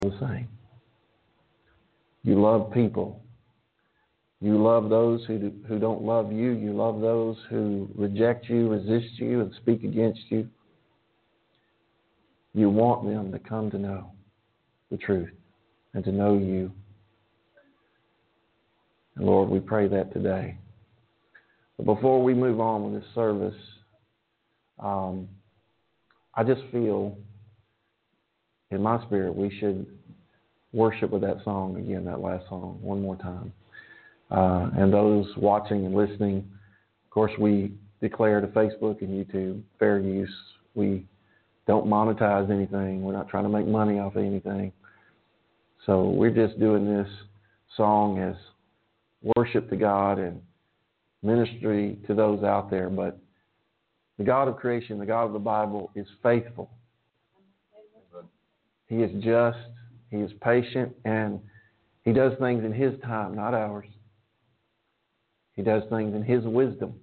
the same. You love people. You love those who don't love you. You love those who reject you, resist you, and speak against you. You want them to come to know the truth and to know you. And Lord, we pray that today. But before we move on with this service, I just feel in my spirit we should worship with that song again, that last song, one more time. And those watching and listening, of course, we declare to Facebook and YouTube fair use. We don't monetize anything. We're not trying to make money off of anything. So we're just doing this song as worship to God and ministry to those out there. But the God of creation, the God of the Bible, is faithful. He is just, He is patient, and He does things in His time, not ours. He does things in His wisdom.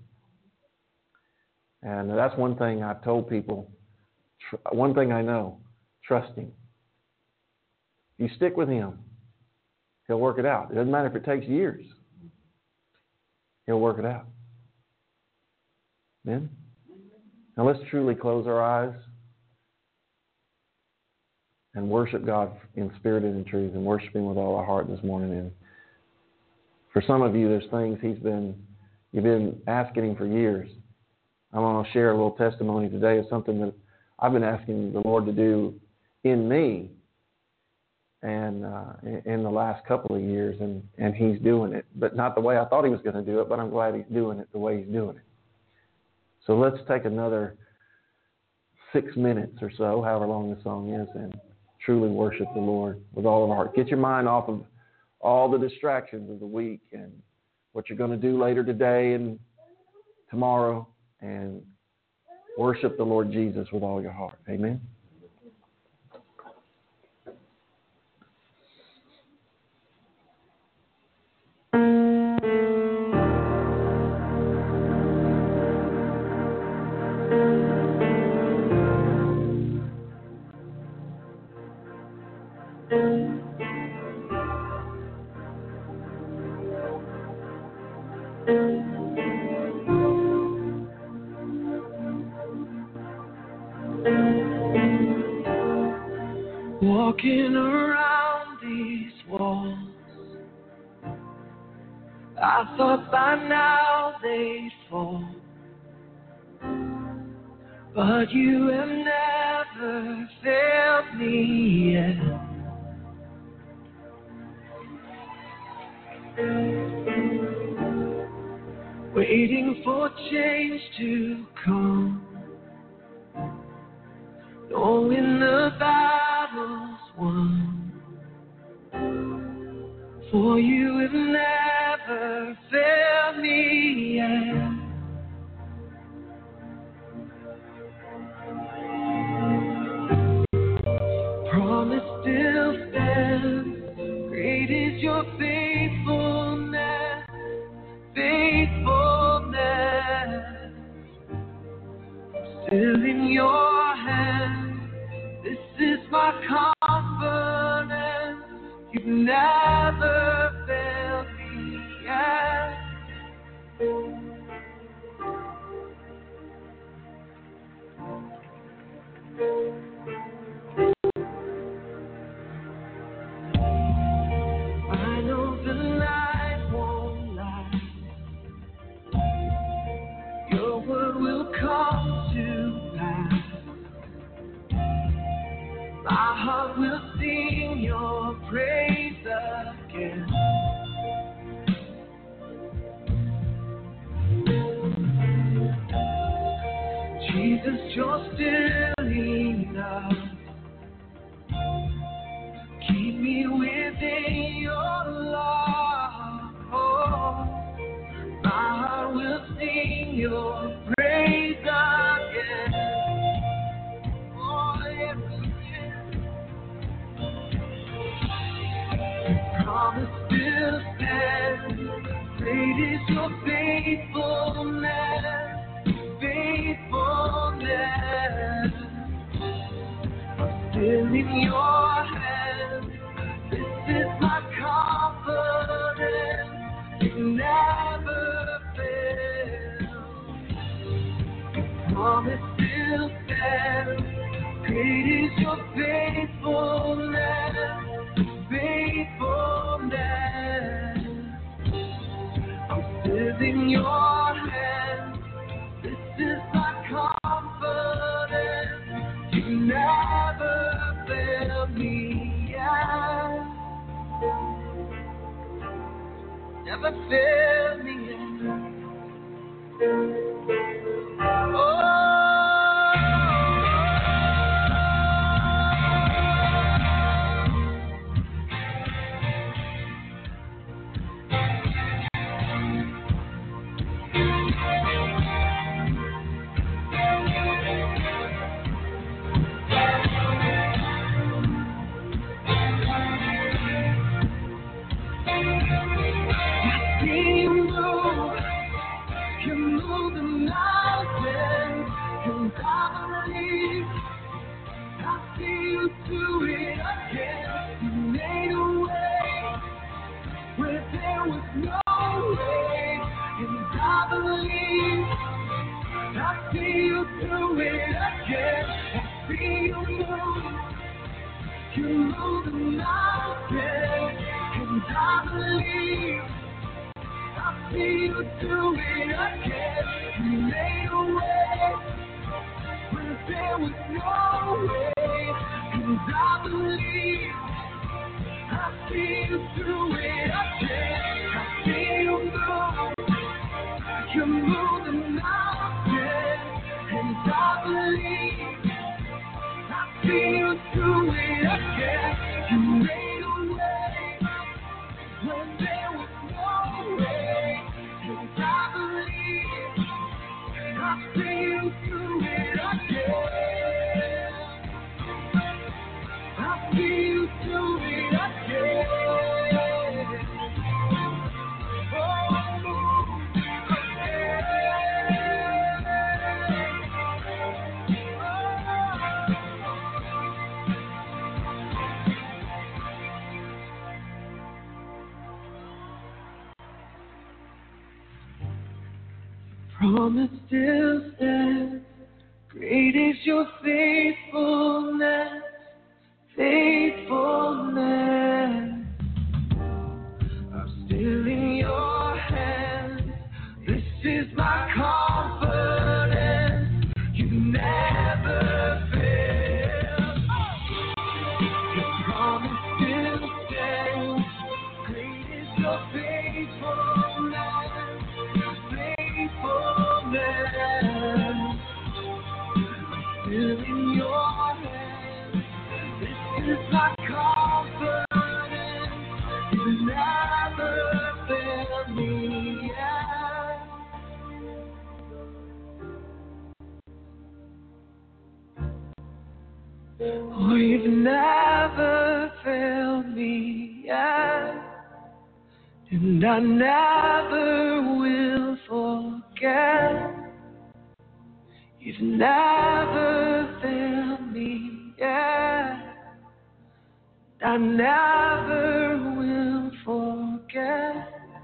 And that's one thing I've told people. One thing I know, trust Him. You stick with Him, He'll work it out. It doesn't matter if it takes years. He'll work it out. Amen? Now let's truly close our eyes and worship God in spirit and in truth, and worship Him with all our heart this morning. And for some of you, there's things you've been asking Him for years. I'm going to share a little testimony today of something that I've been asking the Lord to do in me and in the last couple of years, and He's doing it. But not the way I thought He was going to do it, but I'm glad He's doing it the way He's doing it. So let's take another 6 minutes or so, however long the song is, and truly worship the Lord with all of our heart. Get your mind off of all the distractions of the week and what you're going to do later today and tomorrow, and worship the Lord Jesus with all your heart. Amen. Walking around these walls, I thought by now they'd fall, but You have never failed me yet. Waiting for change to come, knowing the battle's won, for You have never failed me yet. Promise still stands, great is Your faithfulness, faithfulness. Still in Your hands, this is my confidence. You've never failed me yet. I know the night won't last. Your word will come to pass. My heart will sing Your praise again. Jesus, You're still enough. Keep me within Your love. Oh, my heart will sing Your praise again. Oh, yes, Your promise still stands. Great is Your faithfulness, faithfulness. I'm still in Your hands. promise still stands. Great is your faithfulness, faithfulness. I'm still in your hands. This is my confidence. You never fail me yet. Never fail me yet. You move the mountains, and I believe I'll see you do it again. You made a way where there was no way, and I believe I'll see you do it again. I see you move. You move the mountains, and I believe I'll see you do it again. You made a way when there was no way, and I believe I'll see you do it again. I see you move. You move the mountain, and I believe I'll see you do it again. You made a way when there was no way, and I believe I'll see you do it again. I'll see you do it again. Promise still stands. Great is your faithfulness, faithfulness. I'm still in your hands. This is my confidence. You never fail. Your promise still stands. Great is your faithfulness, faithfulness. Still in your hands. This is my confidence. You never fail me yet. Oh, you've never failed me yet, and I never will forget. You've never failed me yet. I never will forget.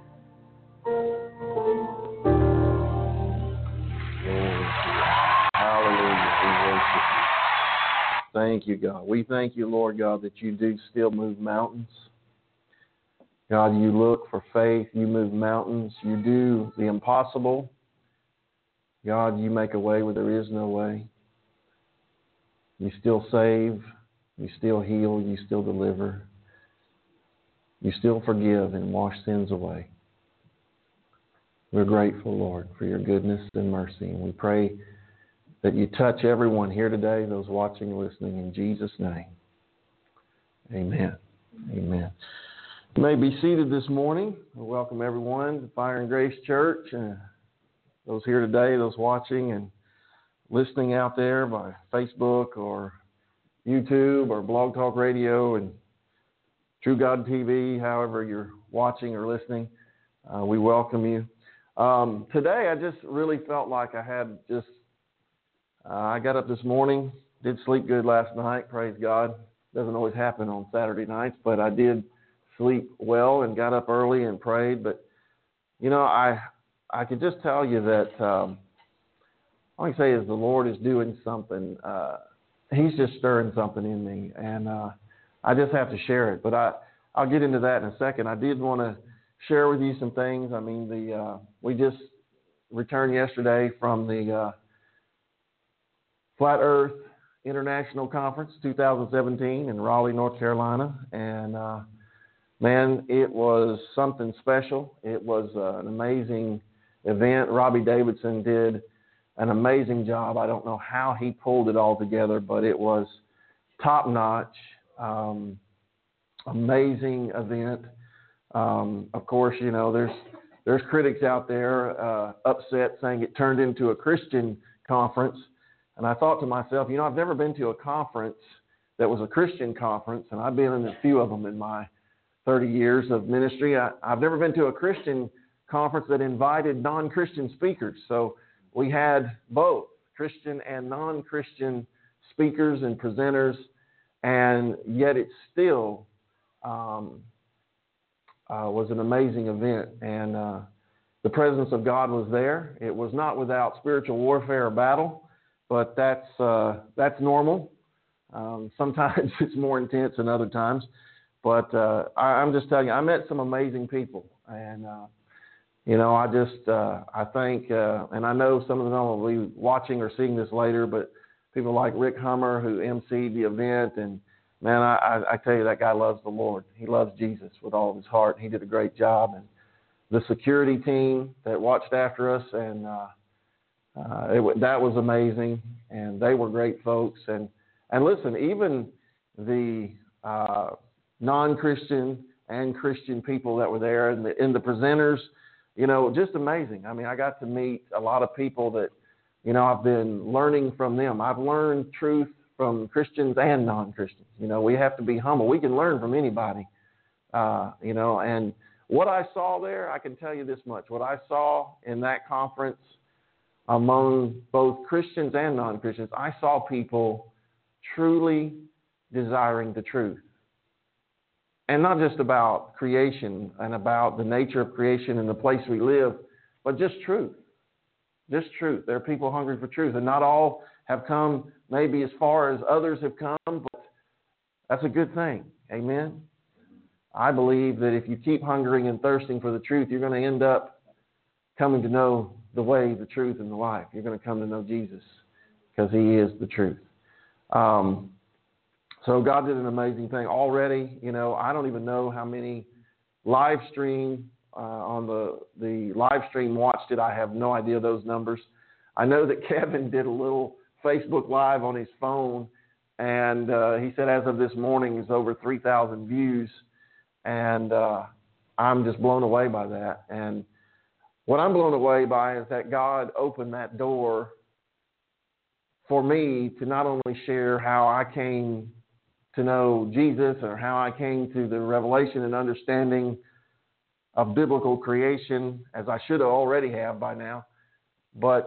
Hallelujah. We worship you. Thank you, God. We thank you, Lord God, that you do still move mountains. God, you look for faith. You move mountains. You do the impossible. God, you make a way where there is no way. You still save. You still heal. You still deliver. You still forgive and wash sins away. We're grateful, Lord, for your goodness and mercy. And we pray that you touch everyone here today, those watching and listening, in Jesus' name. Amen. Amen. You may be seated this morning. We welcome everyone to Fire and Grace Church. Those here today, those watching and listening out there by Facebook or YouTube or Blog Talk Radio and True God TV, however you're watching or listening, we welcome you. Today, I just really felt like I got up this morning, did sleep good last night, praise God. Doesn't always happen on Saturday nights, but I did sleep well and got up early and prayed. But, you know, I could just tell you that all I can say is the Lord is doing something. He's just stirring something in me, and I just have to share it. But I'll get into that in a second. I did want to share with you some things. I mean, we just returned yesterday from the Flat Earth International Conference 2017 in Raleigh, North Carolina, and man, it was something special. It was an amazing event. Robbie Davidson did an amazing job. I don't know how he pulled it all together, but it was top-notch, amazing event. Of course, you know, there's critics out there upset saying it turned into a Christian conference. And I thought to myself, you know, I've never been to a conference that was a Christian conference, and I've been in a few of them in my 30 years of ministry. I've never been to a Christian conference that invited non-Christian speakers. So we had both Christian and non-Christian speakers and presenters, and yet it still was an amazing event. And the presence of God was there. It was not without spiritual warfare or battle, but that's normal. Sometimes it's more intense than other times. But I'm just telling you, I met some amazing people. And, you know, I think, and I know some of them will be watching or seeing this later, but people like Rick Hummer, who emceed the event. And, man, I tell you, that guy loves the Lord. He loves Jesus with all of his heart. He did a great job. And the security team that watched after us, and that was amazing, and they were great folks. And listen, even the non-Christian and Christian people that were there, and the presenters, you know, just amazing. I mean, I got to meet a lot of people that, you know, I've been learning from them. I've learned truth from Christians and non-Christians. You know, we have to be humble. We can learn from anybody, you know. And what I saw there, I can tell you this much. What I saw in that conference, among both Christians and non-Christians, I saw people truly desiring the truth. And not just about creation and about the nature of creation and the place we live, but just truth. Just truth. There are people hungry for truth. And not all have come maybe as far as others have come, but that's a good thing. Amen? I believe that if you keep hungering and thirsting for the truth, you're going to end up coming to know the way, the truth, and the life. You're going to come to know Jesus because he is the truth. So God did an amazing thing already. You know, I don't even know how many live stream on the live stream watched it. I have no idea those numbers. I know that Kevin did a little Facebook Live on his phone, and he said as of this morning it's over 3,000 views, and I'm just blown away by that. And what I'm blown away by is that God opened that door for me to not only share how I came to know Jesus or how I came to the revelation and understanding of biblical creation, as I should have already have by now, but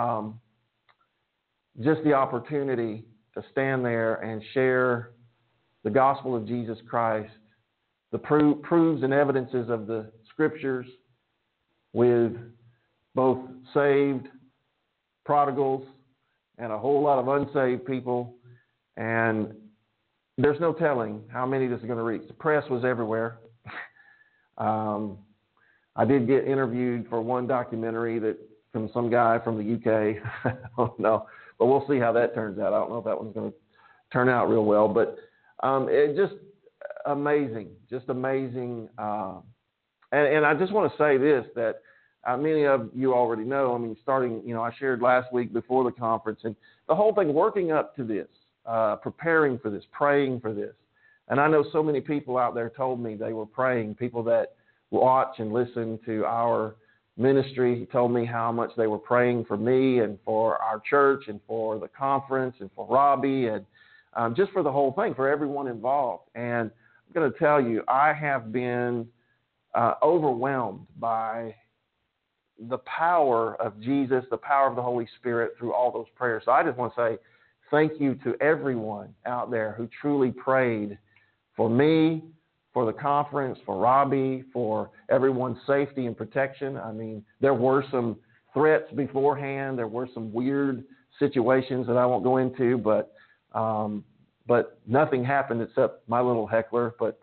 just the opportunity to stand there and share the gospel of Jesus Christ, the proofs and evidences of the scriptures with both saved prodigals and a whole lot of unsaved people. And there's no telling how many this is going to reach. The press was everywhere. I did get interviewed for one documentary from some guy from the UK. I don't know, but we'll see how that turns out. I don't know if that one's going to turn out real well, but it just amazing. And I just want to say this, that many of you already know, I mean, starting, you know, I shared last week before the conference, and the whole thing working up to this, preparing for this, praying for this. And I know so many people out there told me they were praying, people that watch and listen to our ministry told me how much they were praying for me and for our church and for the conference and for Robbie and just for the whole thing, for everyone involved. And I'm going to tell you, I have been overwhelmed by the power of Jesus, the power of the Holy Spirit through all those prayers. So I just want to say thank you to everyone out there who truly prayed for me, for the conference, for Robbie, for everyone's safety and protection. I mean, there were some threats beforehand. There were some weird situations that I won't go into, but nothing happened except my little heckler. But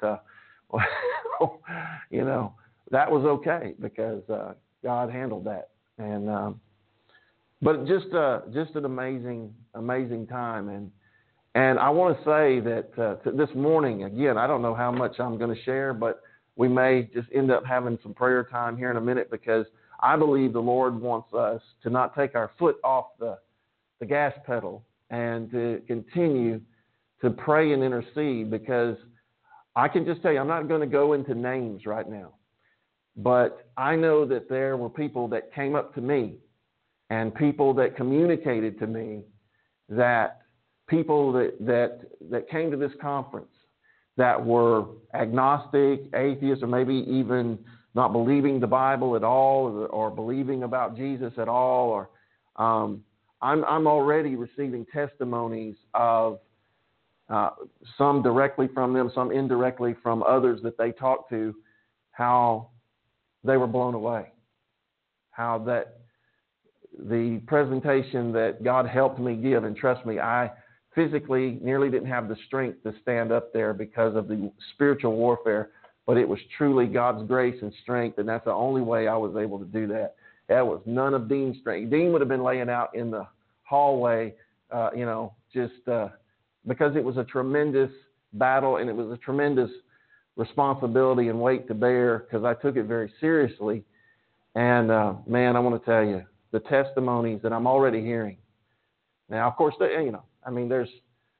you know, that was okay because God handled that. And but just an amazing time. And I want to say that this morning, again, I don't know how much I'm going to share, but we may just end up having some prayer time here in a minute, because I believe the Lord wants us to not take our foot off the gas pedal and to continue to pray and intercede, because I can just tell you, I'm not going to go into names right now, but I know that there were people that came up to me and people that communicated to me, that people that came to this conference that were agnostic, atheists, or maybe even not believing the Bible at all, or believing about Jesus at all, or I'm already receiving testimonies of some directly from them, some indirectly from others that they talked to, how they were blown away, how that the presentation that God helped me give, and trust me, I physically nearly didn't have the strength to stand up there because of the spiritual warfare, but it was truly God's grace and strength, and that's the only way I was able to do that. That was none of Dean's strength. Dean would have been laying out in the hallway, just because it was a tremendous battle, and it was a tremendous responsibility and weight to bear, because I took it very seriously. And man, I want to tell you, the testimonies that I'm already hearing. Now, of course, there's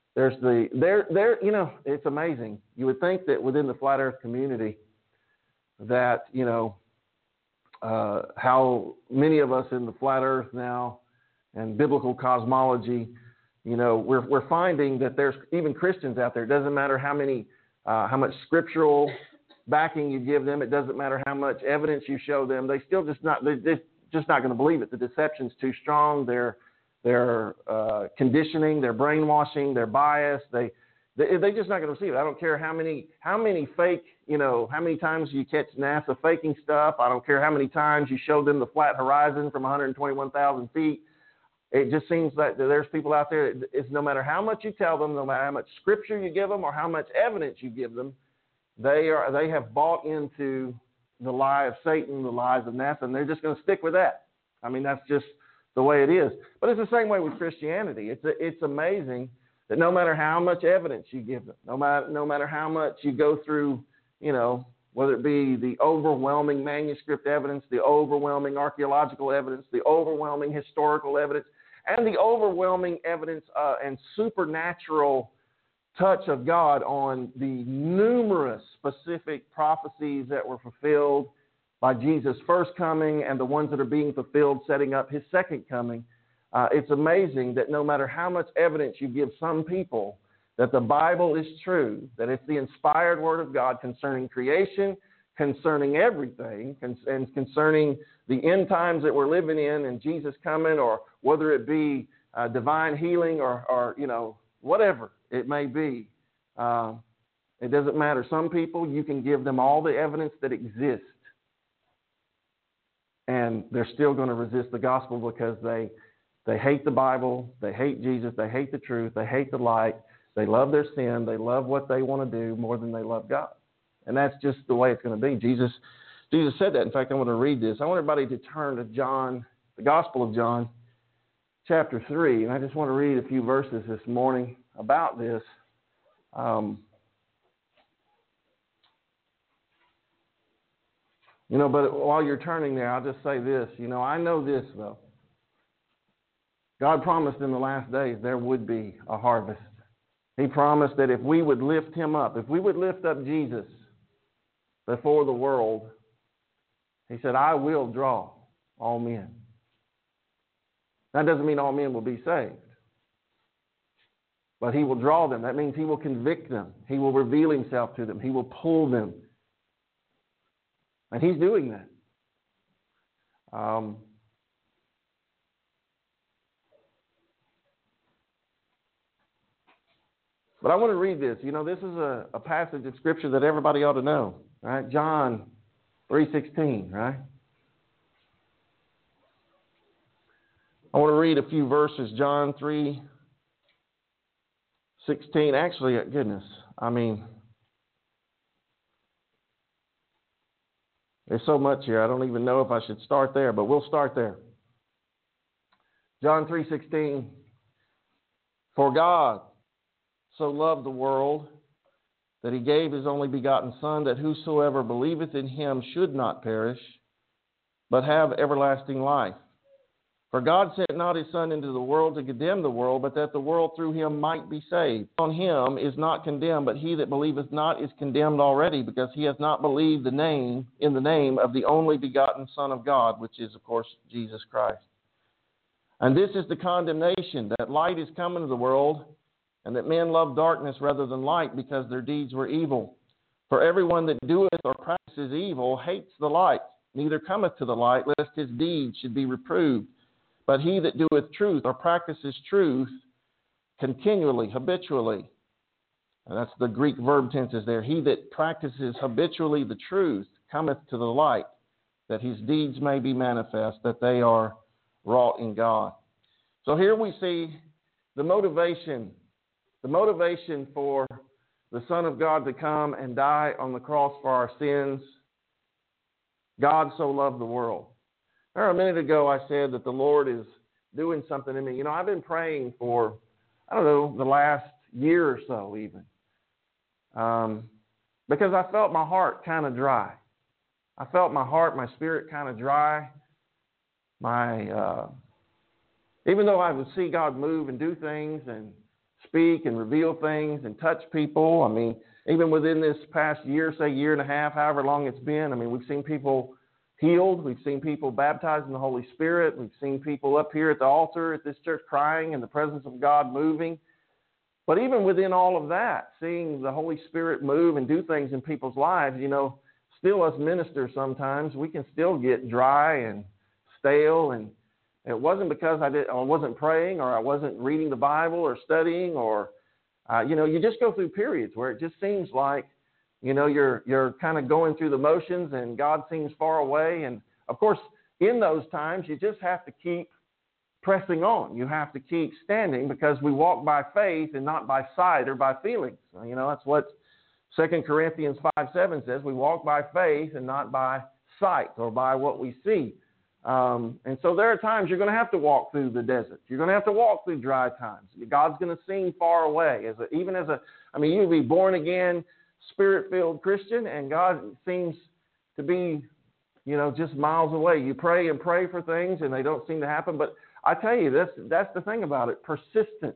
it's amazing. You would think that within the flat earth community that, how many of us in the flat earth now and biblical cosmology, we're finding that there's even Christians out there. It doesn't matter how much scriptural backing you give them. It doesn't matter how much evidence you show them. They're just not going to believe it. The deception's too strong. Their conditioning, their brainwashing, their bias, they're just not going to receive it. I don't care how many fake, how many times you catch NASA faking stuff. I don't care how many times you show them the flat horizon from 121,000 feet. It just seems that there's people out there, it's no matter how much you tell them, no matter how much scripture you give them or how much evidence you give them, they have bought into the lie of Satan, the lies of NASA, and they're just going to stick with that. I mean, that's just the way it is. But it's the same way with Christianity. It's amazing that no matter how much evidence you give them, no matter how much you go through, whether it be the overwhelming manuscript evidence, the overwhelming archaeological evidence, the overwhelming historical evidence, and the overwhelming evidence and supernatural touch of God on the numerous specific prophecies that were fulfilled by Jesus' first coming and the ones that are being fulfilled setting up his second coming. It's amazing that no matter how much evidence you give some people that the Bible is true, that it's the inspired word of God concerning creation, concerning everything, and concerning the end times that we're living in and Jesus coming, or whether it be divine healing or whatever it may be. It doesn't matter. Some people, you can give them all the evidence that exists, and they're still going to resist the gospel because they hate the Bible, they hate Jesus, they hate the truth, they hate the light, they love their sin, they love what they want to do more than they love God. And that's just the way it's going to be. Jesus said that. In fact, I want to read this. I want everybody to turn to John, the Gospel of John, chapter 3. And I just want to read a few verses this morning about this. But while you're turning there, I'll just say this. I know this, though. God promised in the last days there would be a harvest. He promised that if we would lift him up, if we would lift up Jesus before the world, he said, I will draw all men. That doesn't mean all men will be saved. But he will draw them. That means he will convict them. He will reveal himself to them. He will pull them. And he's doing that. But I want to read this. This is a passage of Scripture that everybody ought to know. Right? John 3:16, right? I want to read a few verses. John 3:16. Actually, goodness, there's so much here. I don't even know if I should start there, but we'll start there. John 3:16. For God so loved the world that he gave his only begotten Son, that whosoever believeth in him should not perish, but have everlasting life. For God sent not his Son into the world to condemn the world, but that the world through him might be saved. On him is not condemned, but he that believeth not is condemned already, because he hath not believed in the name of the only begotten Son of God, which is, of course, Jesus Christ. And this is the condemnation, that light is come into the world, and that men love darkness rather than light, because their deeds were evil. For everyone that doeth or practices evil hates the light, neither cometh to the light, lest his deeds should be reproved. But he that doeth truth or practices truth continually, habitually, and that's the Greek verb tenses there, he that practices habitually the truth cometh to the light, that his deeds may be manifest, that they are wrought in God. So here we see the motivation for the Son of God to come and die on the cross for our sins. God so loved the world. A minute ago I said that the Lord is doing something in me. You know, I've been praying for, the last year or so even, because I felt my heart kind of dry. I felt my spirit kind of dry. Even though I would see God move and do things and speak and reveal things and touch people, even within this past year, say year and a half, however long it's been, we've seen people healed. We've seen people baptized in the Holy Spirit. We've seen people up here at the altar at this church crying in the presence of God moving. But even within all of that, seeing the Holy Spirit move and do things in people's lives, still us ministers sometimes, we can still get dry and stale. And it wasn't because I wasn't praying or I wasn't reading the Bible or studying or, you just go through periods where it just seems like, you're kind of going through the motions and God seems far away. And, of course, in those times, you just have to keep pressing on. You have to keep standing, because we walk by faith and not by sight or by feelings. That's what 2 Corinthians 5:7 says. We walk by faith and not by sight or by what we see. And so there are times you're going to have to walk through the desert. You're going to have to walk through dry times. God's going to seem far away. You can be born again, Spirit-filled Christian, and God seems to be, just miles away. You pray and pray for things, and they don't seem to happen. But I tell you, that's the thing about it. Persistence.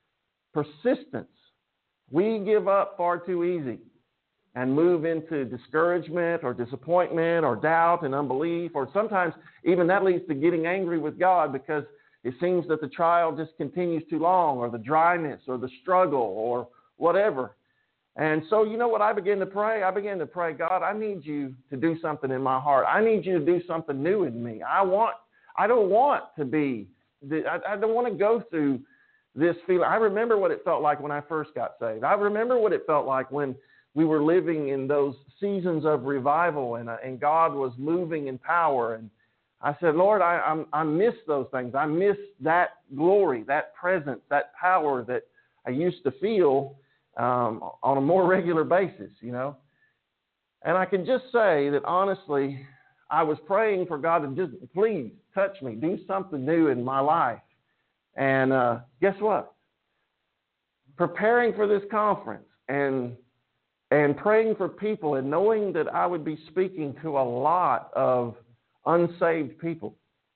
We give up far too easy and move into discouragement or disappointment or doubt and unbelief, or sometimes even that leads to getting angry with God because it seems that the trial just continues too long, or the dryness or the struggle or whatever. And so, you know what I began to pray? I began to pray, God, I need you to do something in my heart. I need you to do something new in me. I don't want to go through this feeling. I remember what it felt like when I first got saved. I remember what it felt like when we were living in those seasons of revival and God was moving in power. And I said, Lord, I miss those things. I miss that glory, that presence, that power that I used to feel on a more regular basis, And I can just say that honestly, I was praying for God to just please touch me, do something new in my life. And guess what? Preparing for this conference and praying for people and knowing that I would be speaking to a lot of unsaved people.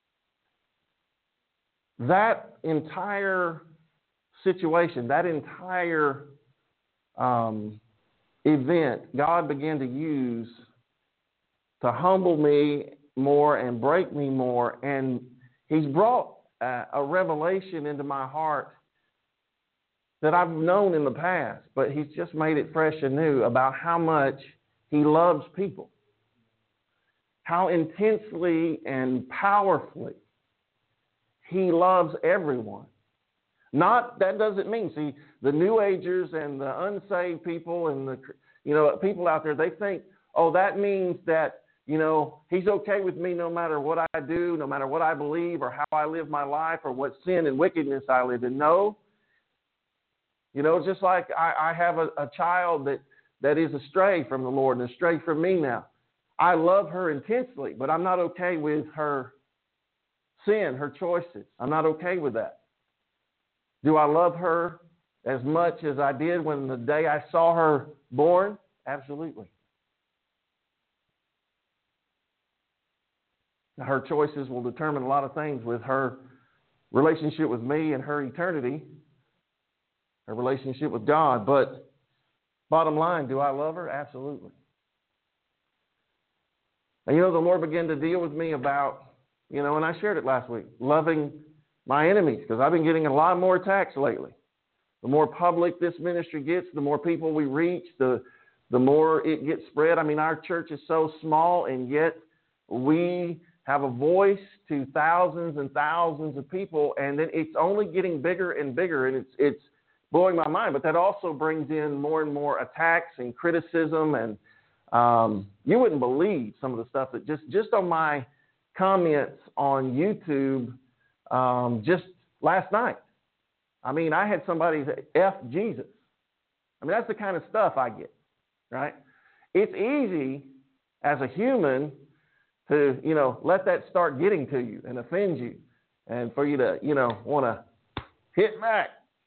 That entire situation, that entire event, God began to use to humble me more and break me more. And He's brought a revelation into my heart that I've known in the past, but He's just made it fresh and new about how much He loves people, how intensely and powerfully He loves everyone. That doesn't mean, see, the New Agers and the unsaved people and the people out there, they think, that means that He's okay with me no matter what I do, no matter what I believe or how I live my life or what sin and wickedness I live in. No. Just like I have a child that is astray from the Lord and astray from me now. I love her intensely, but I'm not okay with her sin, her choices. I'm not okay with that. Do I love her as much as I did when the day I saw her born? Absolutely. Her choices will determine a lot of things with her relationship with me and her eternity, her relationship with God. But bottom line, do I love her? Absolutely. And the Lord began to deal with me about, and I shared it last week, loving my enemies, because I've been getting a lot more attacks lately. The more public this ministry gets, the more people we reach, the more it gets spread. I mean, our church is so small, and yet we have a voice to thousands and thousands of people, and then it's only getting bigger and bigger, and it's blowing my mind. But that also brings in more and more attacks and criticism, and you wouldn't believe some of the stuff that just on my comments on YouTube just last night. I mean, I had somebody say, F Jesus. I mean, that's the kind of stuff I get, right? It's easy as a human to, let that start getting to you and offend you and for you to, want to hit back,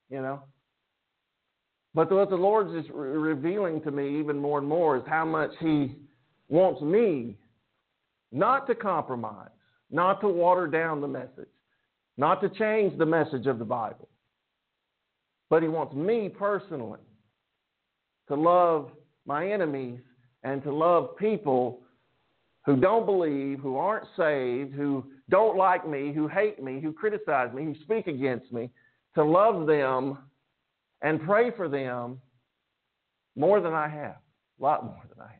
But what the Lord's just revealing to me even more and more is how much He wants me not to compromise, not to water down the message, not to change the message of the Bible. But He wants me personally to love my enemies and to love people who don't believe, who aren't saved, who don't like me, who hate me, who criticize me, who speak against me, to love them and pray for them more than I have, a lot more than I have.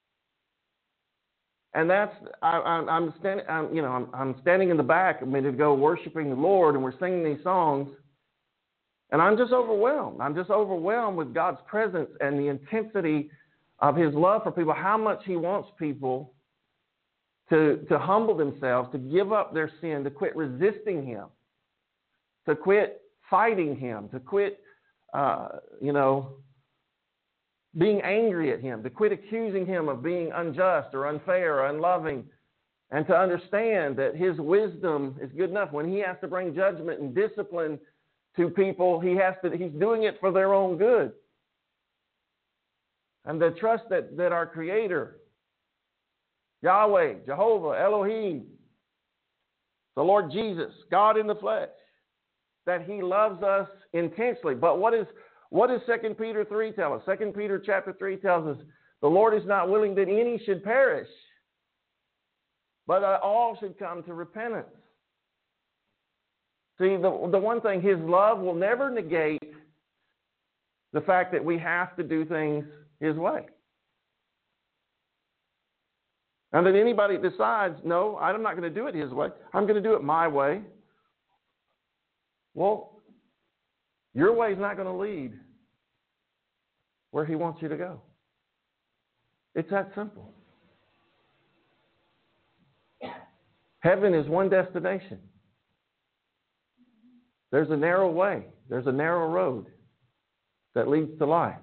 And that's I'm standing in the back a minute ago worshiping the Lord, and we're singing these songs, and I'm just overwhelmed. I'm just overwhelmed with God's presence and the intensity of His love for people, how much He wants people to humble themselves, to give up their sin, to quit resisting Him, to quit fighting Him, to quit, being angry at Him, to quit accusing Him of being unjust or unfair or unloving, and to understand that His wisdom is good enough. When He has to bring judgment and discipline to people, He's doing it for their own good. And to trust that our Creator, Yahweh, Jehovah, Elohim, the Lord Jesus, God in the flesh, that He loves us intensely. But what does 2 Peter 3 tell us? 2 Peter chapter 3 tells us the Lord is not willing that any should perish, but that all should come to repentance. See, the one thing, His love will never negate the fact that we have to do things His way. And that anybody decides, no, I'm not going to do it His way. I'm going to do it my way. Well, your way is not going to lead where He wants you to go. It's that simple. Heaven is one destination. There's a narrow way. There's a narrow road that leads to life.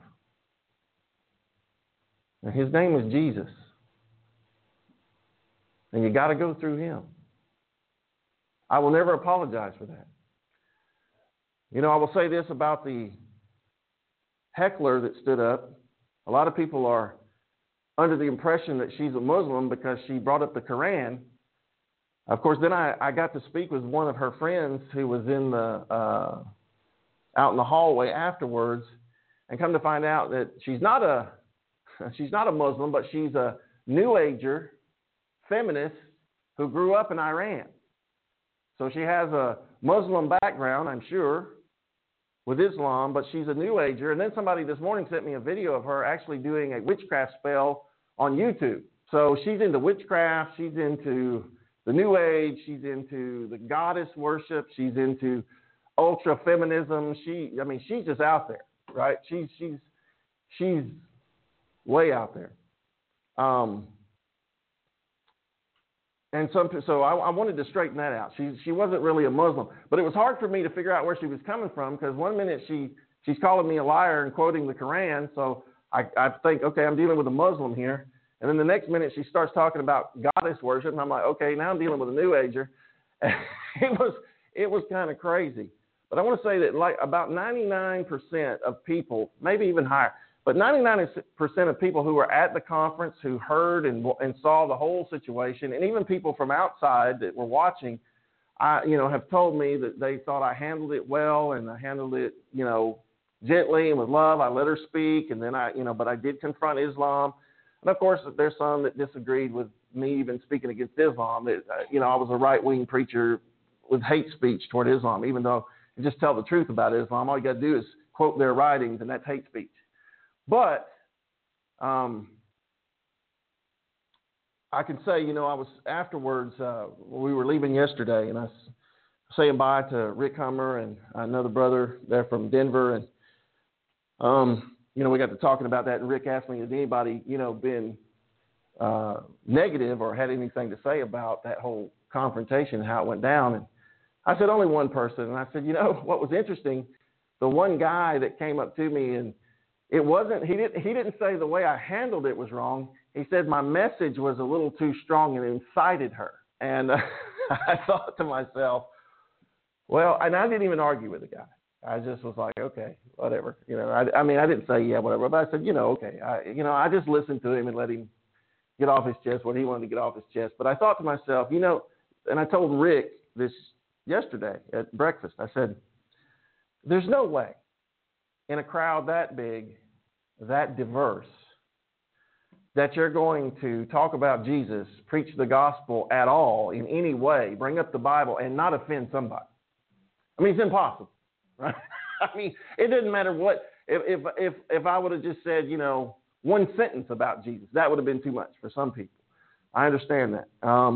And His name is Jesus. And you got to go through Him. I will never apologize for that. I will say this about the heckler that stood up. A lot of people are under the impression that she's a Muslim because she brought up the Quran. Of course, then I got to speak with one of her friends who was in out in the hallway afterwards, and come to find out that she's not a Muslim, but she's a New Ager feminist who grew up in Iran. So she has a Muslim background, I'm sure, with Islam, but she's a New Ager. And then somebody this morning sent me a video of her actually doing a witchcraft spell on YouTube. So she's into witchcraft, she's into the New Age, she's into the goddess worship, she's into ultra feminism. She's just out there, right? She's way out there. And so I wanted to straighten that out. She wasn't really a Muslim, but it was hard for me to figure out where she was coming from, because one minute she's calling me a liar and quoting the Quran. So I think, okay, I'm dealing with a Muslim here. And then the next minute she starts talking about goddess worship, and I'm like, okay, now I'm dealing with a New Ager. It was kind of crazy. But I want to say that like about 99% of people, maybe even higher, but 99% of people who were at the conference, who heard and saw the whole situation, and even people from outside that were watching, have told me that they thought I handled it well, and I handled it, gently and with love. I let her speak, and then but I did confront Islam. And of course, there's some that disagreed with me even speaking against Islam. That I was a right-wing preacher with hate speech toward Islam, even though you just tell the truth about Islam. All you got to do is quote their writings, and that's hate speech. But I can say, I was afterwards, we were leaving yesterday, and I was saying bye to Rick Hummer and another brother there from Denver. And, we got to talking about that, and Rick asked me, had anybody, been negative or had anything to say about that whole confrontation, how it went down. And I said, only one person. And I said, what was interesting, the one guy that came up to me, and it wasn't, he didn't say the way I handled it was wrong. He said my message was a little too strong and incited her. And I thought to myself, well, and I didn't even argue with the guy. I just was like, okay, whatever. I didn't say, yeah, whatever. But I said, okay. I just listened to him and let him get off his chest what he wanted to get off his chest. But I thought to myself, and I told Rick this yesterday at breakfast. I said, there's no way in a crowd that big, that diverse, that you're going to talk about Jesus, preach the gospel at all in any way, bring up the Bible, and not offend somebody. It's impossible, right? It doesn't matter what. If I would have just said, one sentence about Jesus, that would have been too much for some people. I understand that,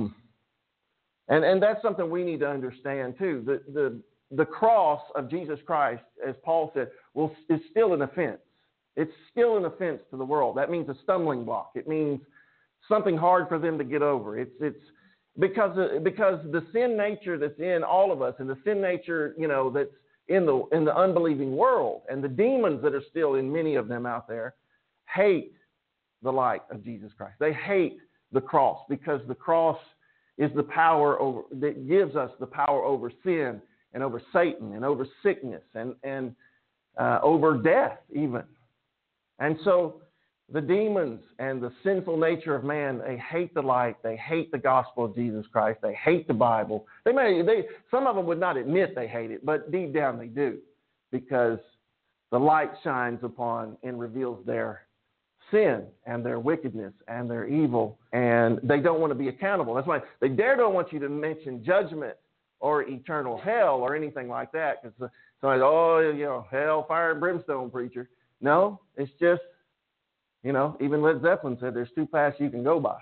and that's something we need to understand too. The cross of Jesus Christ, as Paul said, is still an offense. It's still an offense to the world. That means a stumbling block. It means something hard for them to get over. It's because the sin nature that's in all of us, and the sin nature, that's in the unbelieving world, and the demons that are still in many of them out there, hate the light of Jesus Christ. They hate the cross, because the cross is the power that gives us the power over sin and over Satan and over sickness and over death even. And so the demons and the sinful nature of man, they hate the light. They hate the gospel of Jesus Christ. They hate the Bible. Some of them would not admit they hate it, but deep down they do, because the light shines upon and reveals their sin and their wickedness and their evil, and they don't want to be accountable. That's why they don't want you to mention judgment or eternal hell or anything like that, because somebody's, hell, fire, and brimstone preacher. No, it's just, even Led Zeppelin said there's two paths you can go by.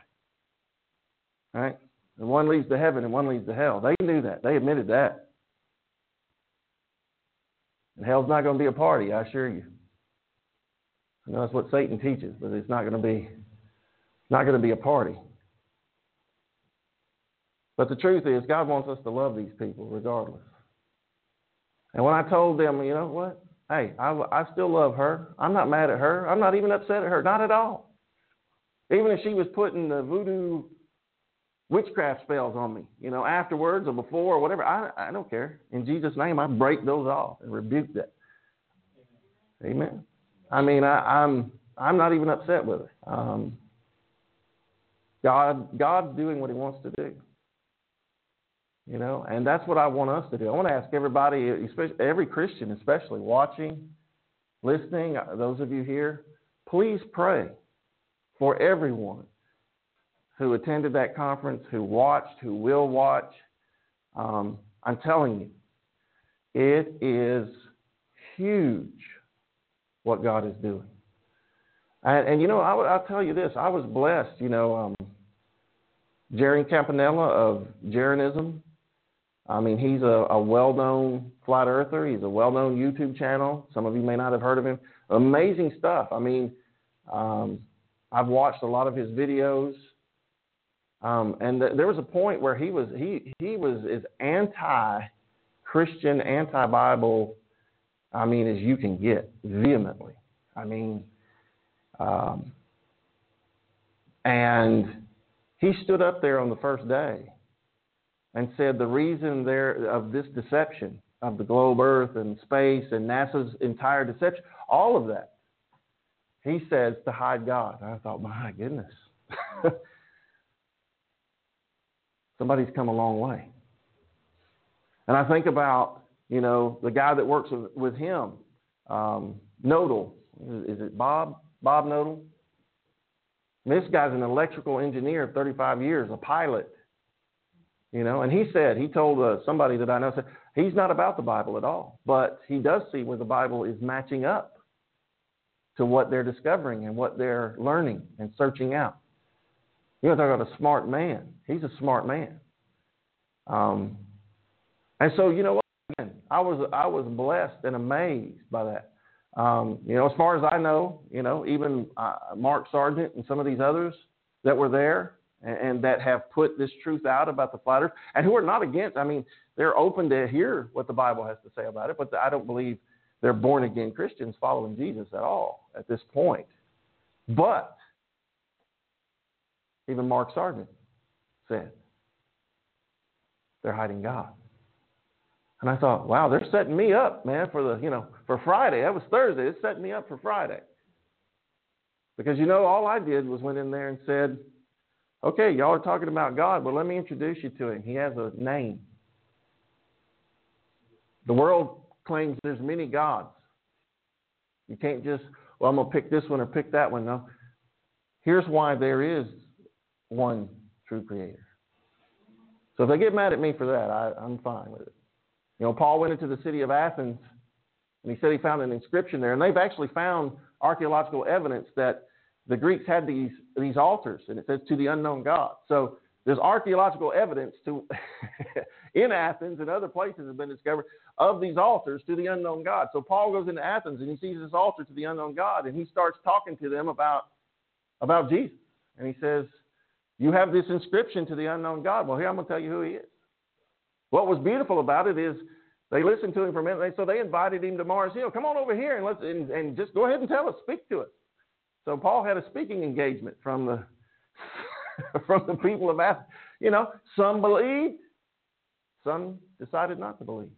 Right? And one leads to heaven and one leads to hell. They knew that. They admitted that. And hell's not going to be a party, I assure you. I know that's what Satan teaches, but it's not going to be a party. But the truth is, God wants us to love these people regardless. And when I told them, you know what? Hey, I still love her. I'm not mad at her. I'm not even upset at her. Not at all. Even if she was putting the voodoo witchcraft spells on me, afterwards or before or whatever, I don't care. In Jesus' name, I break those off and rebuke that. Amen. I'm not even upset with her. God's doing what He wants to do. And that's what I want us to do. I want to ask everybody, especially every Christian, especially watching, listening, those of you here, please pray for everyone who attended that conference, who watched, who will watch. I'm telling you, it is huge what God is doing. And I'll tell you this, I was blessed, Jerry Campanella of Jeranism. He's a well-known flat earther. He's a well-known YouTube channel. Some of you may not have heard of him. Amazing stuff. I've watched a lot of his videos. There was a point where he was as anti-Christian, anti-Bible, as you can get, vehemently. And he stood up there on the first day and said the reason of this deception of the globe, Earth, and space, and NASA's entire deception, all of that, he says to hide God. And I thought, my goodness. Somebody's come a long way. And I think about, the guy that works with him, Nodal. Is it Bob? Bob Nodal? This guy's an electrical engineer of 35 years, a pilot. And he told somebody that I know, said, he's not about the Bible at all, but he does see where the Bible is matching up to what they're discovering and what they're learning and searching out. Talk about a smart man. He's a smart man. And so, what? Again, I was blessed and amazed by that. As far as I know, even Mark Sargent and some of these others that were there and that have put this truth out about the flat earth and who are not against, they're open to hear what the Bible has to say about it, but I don't believe they're born again Christians following Jesus at all at this point. But even Mark Sargent said they're hiding God. And I thought, wow, they're setting me up, man, for Friday. That was Thursday. It's setting me up for Friday. Because, all I did was went in there and said, okay, y'all are talking about God. Well, let me introduce you to him. He has a name. The world claims there's many gods. You can't just, I'm going to pick this one or pick that one. No. Here's why there is one true creator. So if they get mad at me for that, I'm fine with it. Paul went into the city of Athens, and he said he found an inscription there. And they've actually found archaeological evidence that the Greeks had these altars, and it says, to the unknown God. So there's archaeological evidence in Athens and other places have been discovered of these altars to the unknown God. So Paul goes into Athens, and he sees this altar to the unknown God, and he starts talking to them about Jesus. And he says, you have this inscription to the unknown God. Well, here I'm going to tell you who he is. What was beautiful about it is they listened to him for a minute, so they invited him to Mars Hill. Come on over here and just go ahead and tell us, speak to us. So Paul had a speaking engagement from the from the people of Athens. Some believed, some decided not to believe.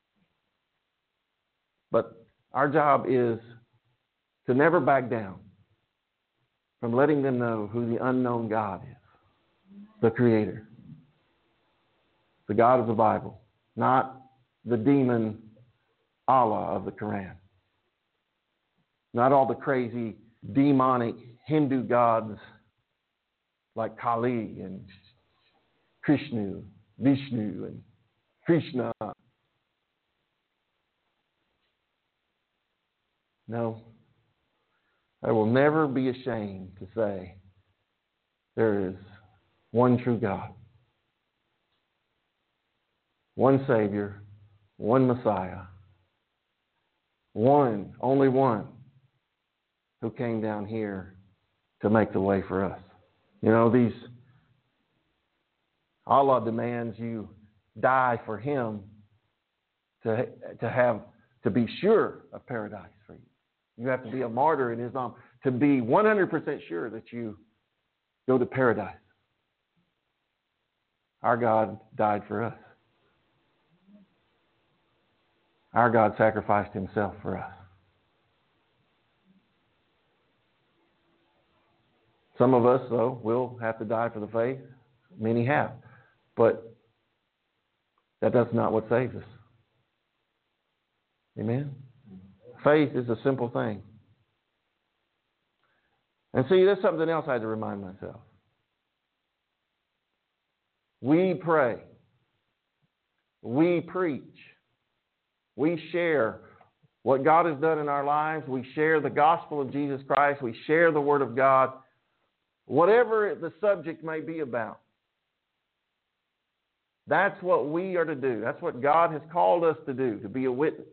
But our job is to never back down from letting them know who the unknown God is, the Creator. The God of the Bible, not the demon Allah of the Quran. Not all the crazy, demonic Hindu gods like Kali and Vishnu and Krishna. No, I will never be ashamed to say there is one true God. One Savior, one Messiah, only one who came down here to make the way for us. Allah demands you die for him to be sure of paradise for you. You have to be a martyr in Islam to be 100% sure that you go to paradise. Our God died for us. Our God sacrificed himself for us. Some of us, though, will have to die for the faith. Many have. But that's not what saves us. Amen? Faith is a simple thing. And see, there's something else I had to remind myself. We pray. We preach. We share what God has done in our lives. We share the gospel of Jesus Christ. We share the Word of God. Whatever the subject may be about. That's what we are to do. That's what God has called us to do, to be a witness.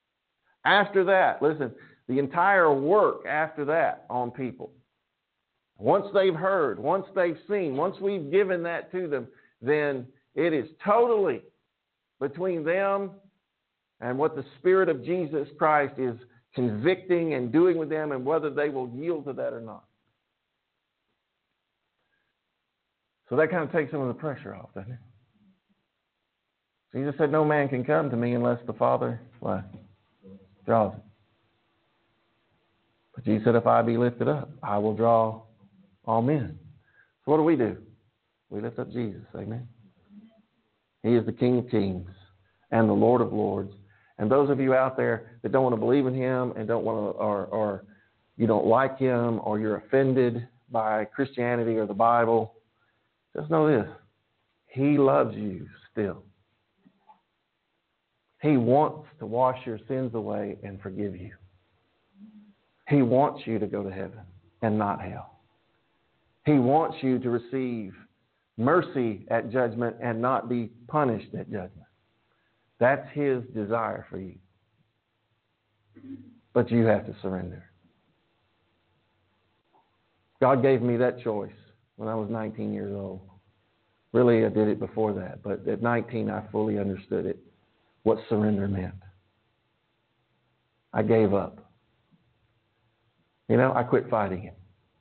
After that, listen, the entire work after that on people Once they've heard, once they've seen, once we've given that to them, then it is totally between them and what the Spirit of Jesus Christ is convicting and doing with them, and whether they will yield to that or not. So that kind of takes some of the pressure off, doesn't it? Jesus said, no man can come to me unless the Father draws him. But Jesus said, if I be lifted up, I will draw all men. So what do? We lift up Jesus, amen? He is the King of Kings and the Lord of Lords. And those of you out there that don't want to believe in him and don't want to, or you don't like him, or you're offended by Christianity or the Bible, just know this: he loves you still. He wants to wash your sins away and forgive you. He wants you to go to heaven and not hell. He wants you to receive mercy at judgment and not be punished at judgment. That's his desire for you. But you have to surrender. God gave me that choice when I was 19 years old. Really, I did it before that. But at 19, I fully understood it, what surrender meant. I gave up. I quit fighting him.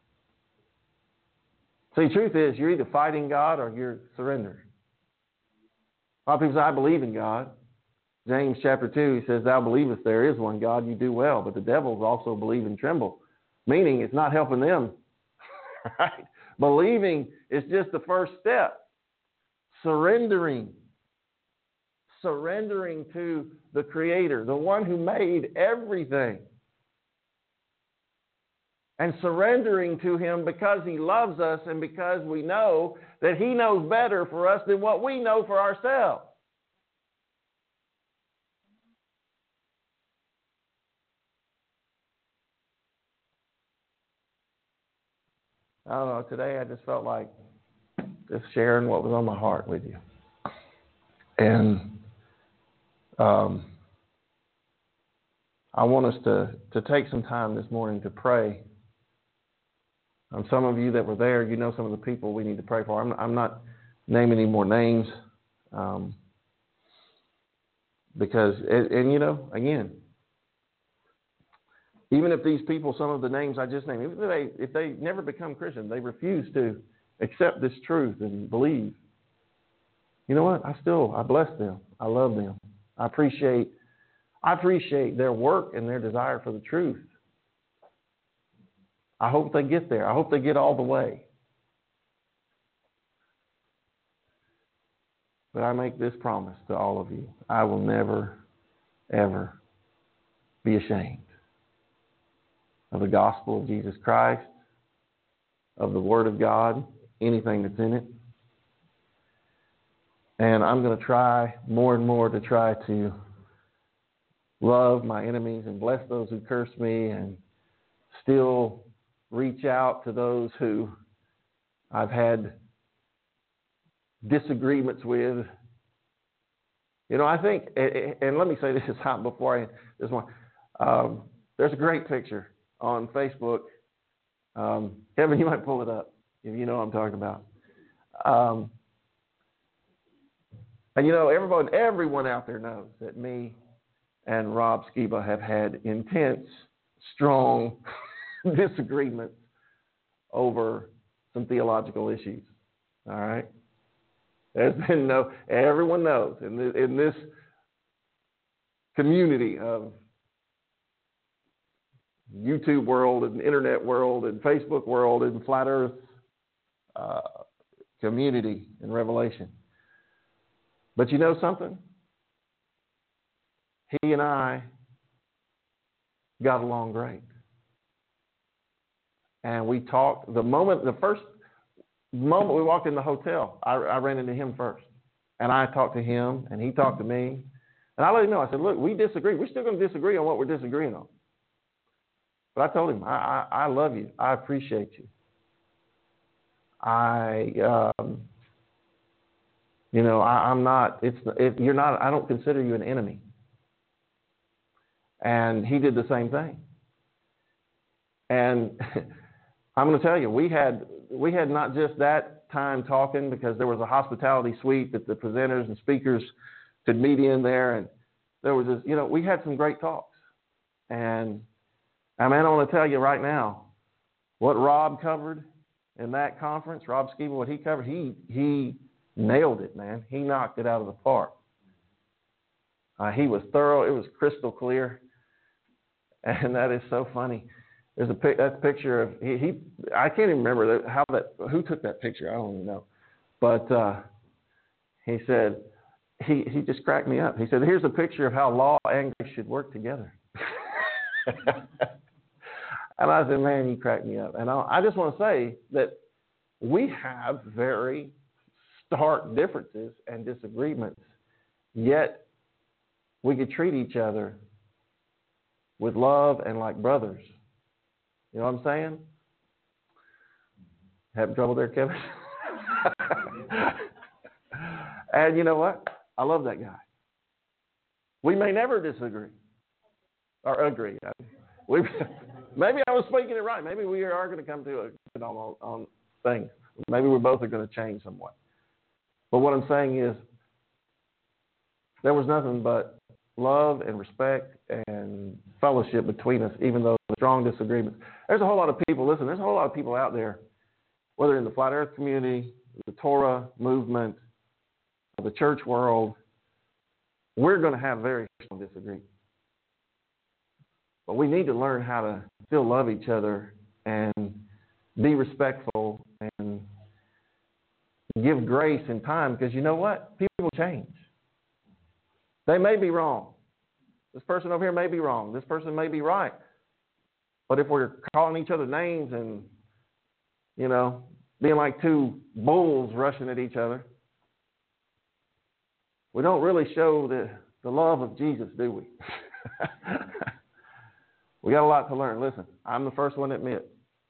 See, the truth is, you're either fighting God or you're surrendering. A lot of people say, I believe in God. James chapter 2, he says, thou believest there is one God, you do well, but the devils also believe and tremble. Meaning it's not helping them. Right? Believing is just the first step. Surrendering to the Creator, the one who made everything. And surrendering to him because he loves us and because we know that he knows better for us than what we know for ourselves. I don't know, today I just felt like just sharing what was on my heart with you. And I want us to take some time this morning to pray. Some of you that were there, you know some of the people we need to pray for. I'm not naming any more names because, again, even if these people, some of the names I just named, if they never become Christian, they refuse to accept this truth and believe. You know what? I bless them. I love them. I appreciate their work and their desire for the truth. I hope they get there. I hope they get all the way. But I make this promise to all of you. I will never, ever be ashamed of the gospel of Jesus Christ, of the Word of God, anything that's in it. And I'm going to try more and more to try to love my enemies and bless those who curse me, and still reach out to those who I've had disagreements with. I think, and let me say this before I end this one. There's a great picture on Facebook. Kevin, you might pull it up if you know what I'm talking about. And everyone out there knows that me and Rob Skiba have had intense, strong disagreements over some theological issues. All right? There's been everyone knows in this community of YouTube world and internet world and Facebook world and flat earth community and revelation. But you know something? He and I got along great. And we talked the first moment we walked in the hotel, I ran into him first. And I talked to him and he talked to me. And I let him know, I said, look, we disagree. We're still going to disagree on what we're disagreeing on. But I told him, I love you. I appreciate you. I'm not, you're not, I don't consider you an enemy. And he did the same thing. And I'm going to tell you, we had not just that time talking, because there was a hospitality suite that the presenters and speakers could meet in there, and there was this, we had some great talks. And I want to tell you right now, what Rob covered in that conference, Rob Skeever, what he covered, he nailed it, man. He knocked it out of the park. He was thorough. It was crystal clear, and that is so funny. There's that picture of he. I can't even remember who took that picture. I don't even know, but he said he just cracked me up. He said, "Here's a picture of how law and grace should work together." And I said, "Man, you cracked me up." And I just want to say that we have very stark differences and disagreements, yet we could treat each other with love and like brothers. You know what I'm saying? Having trouble there, Kevin? And you know what? I love that guy. We may never disagree or agree. Maybe I was speaking it right. Maybe we are going to come to on things. Maybe we both are going to change somewhat. But what I'm saying is, there was nothing but love and respect and fellowship between us, even though there were strong disagreements. There's a whole lot of people, there's a whole lot of people out there, whether in the flat earth community, the Torah movement, the church world, we're going to have very strong disagreements. But we need to learn how to still love each other and be respectful and give grace and time, because you know what? People change. They may be wrong. This person over here may be wrong. This person may be right. But if we're calling each other names and, being like two bulls rushing at each other, we don't really show the love of Jesus, do we? We got a lot to learn. Listen, I'm the first one to admit,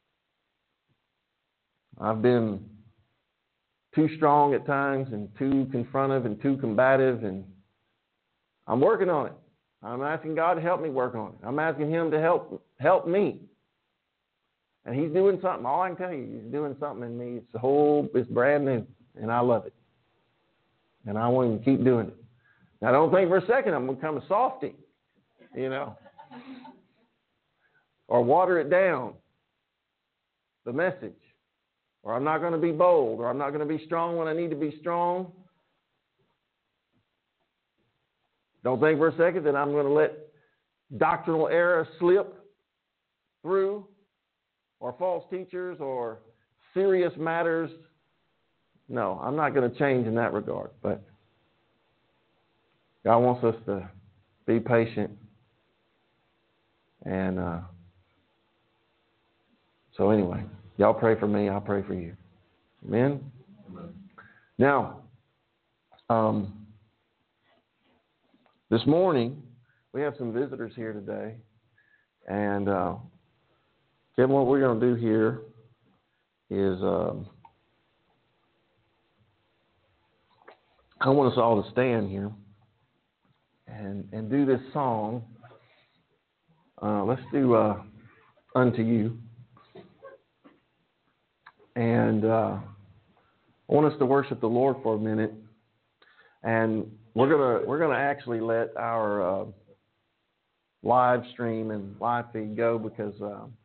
I've been too strong at times and too confrontive and too combative, and I'm working on it. I'm asking God to help me work on it. I'm asking Him to help me. And He's doing something. All I can tell you, He's doing something in me. It's brand new, and I love it. And I want Him to keep doing it. Now, don't think for a second I'm going to become a softy, or water it down, the message. Or I'm not going to be bold, or I'm not going to be strong when I need to be strong. Don't think for a second that I'm going to let doctrinal error slip through, or false teachers, or serious matters. No, I'm not going to change in that regard. But God wants us to be patient. And so anyway, y'all pray for me. I'll pray for you. Amen? Amen. Now, this morning, we have some visitors here today. And Kevin, what we're going to do here is I want us all to stand here and do this song. Let's do Unto You. And I want us to worship the Lord for a minute. And we're gonna actually let our live stream and live feed go, because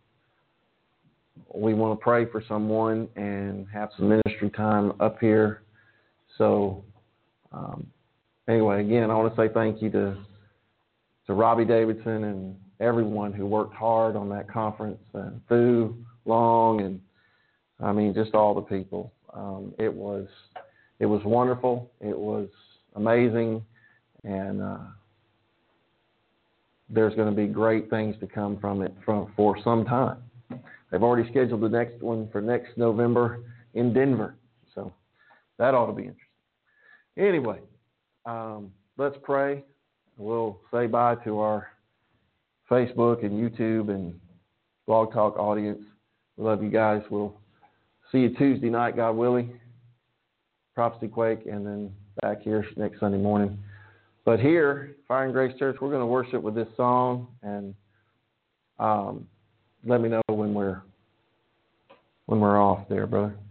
we want to pray for someone and have some ministry time up here. So anyway, again, I want to say thank you to Robbie Davidson and everyone who worked hard on that conference, and Fu Long, and just all the people. It was wonderful. It was amazing, and there's going to be great things to come from it for some time. They've already scheduled the next one for next November in Denver, so that ought to be interesting. Anyway, let's pray. We'll say bye to our Facebook and YouTube and Blog Talk audience. We love you guys. We'll see you Tuesday night, God willing. Prophecy Quake, and then back here next Sunday morning. But here, Fire and Grace Church, we're going to worship with this song, and let me know when we're when we're off there, brother.